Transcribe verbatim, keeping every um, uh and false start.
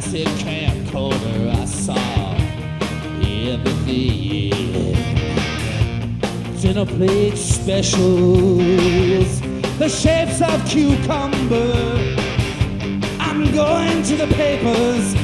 massive camcorder, I saw everything. Dinner plate specials, the shapes of cucumber. I'm going to the papers